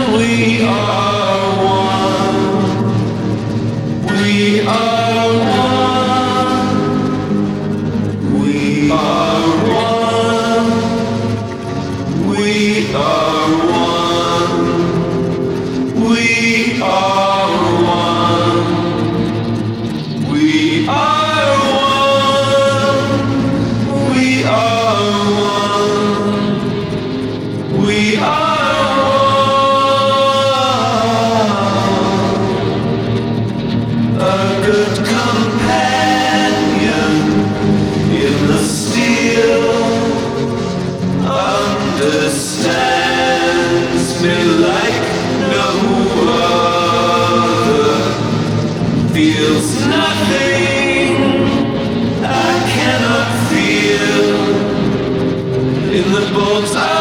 we are one. We are one. We are one. We are one. We are one. We are one. We are one. We are one. A good companion in the steel understands me like no other. Feels nothing I cannot feel in the bones.